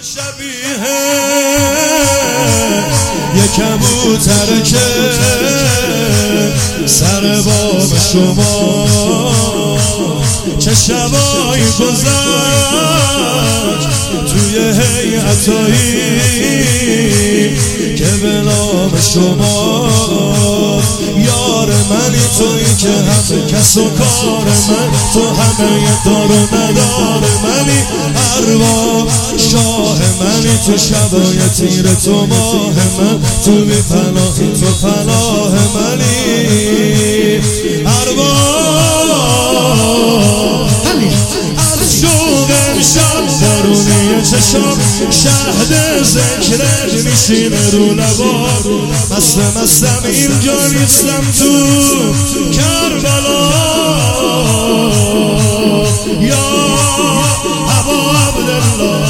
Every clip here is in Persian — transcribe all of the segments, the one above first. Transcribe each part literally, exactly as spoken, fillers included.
شبیه یک کبوتر که سر بام شما چه شبایی گذشت توی هیئتایی که به نام شما یار منی، تویی که همه کس و کار من، تو همه دار و ندار منی، ارواح شاه منی، تو شبای تیر تو ماه من، تو بی پناهی تو پناه منی، ارواح از شوق امشب درونی چشم شهد ذکرت میشینه رو لبا، مست مستم اینجا نیستم تو کربلا، یا ابا عبدالله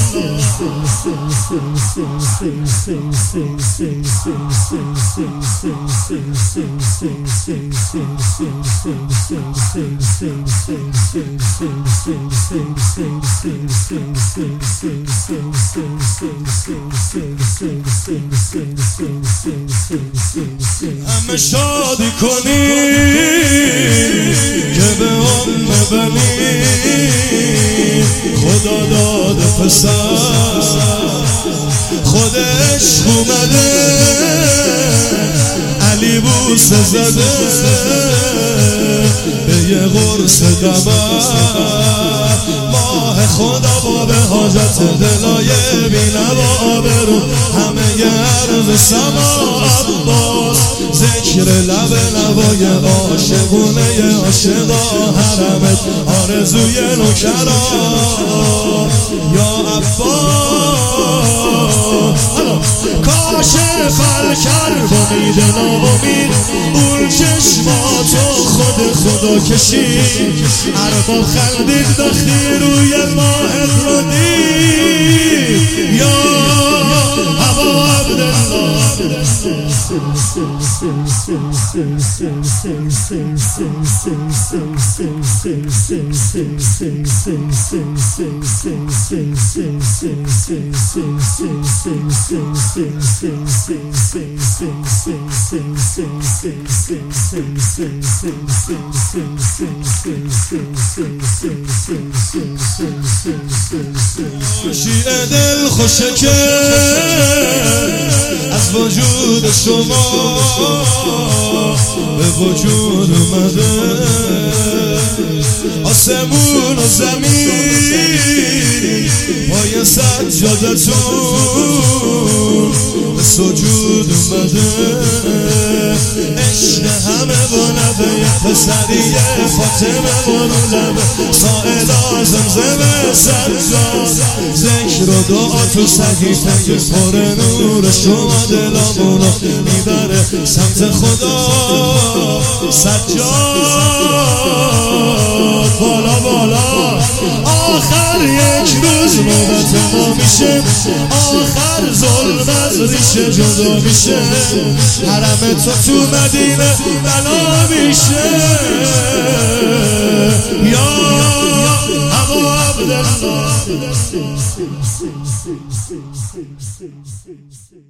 همه شادی کنی که به ام بنی خدا داد پسر، خود عشق اومده علی بوسه زده به یه قرص قمر، ماه خدا باب حاجت دلای بینوا آبرو همه ی عرض سما عباس، ذکر لب نوای عاشقونه عاشقا حرمت آرزوی نوکرا، یا عباس کاشف الکرب امید ناامید، اون چشماتو خود خدا کشید، ارباب خندید وقتی روی ماهت رو دید، یا ابا عبدالله شیعه دل خوشه که از وجود شما به وجود اومده، آسمون و زمین پای سجادتون به سجود اومده، عشق همه با نبه پسریه فاطمه بانو لبه سائلا زمزمه سجاد، ذکر و دعا تو صحیفه پر نور شما دلامونو میبره سمت خدا، سجاد بالا بالا آخر یک روز نوبت ما میشه، آخر ظلم از ریشه جدا میشه، حرم تو تو مدینه بلا میشه، یا ابا عبدالله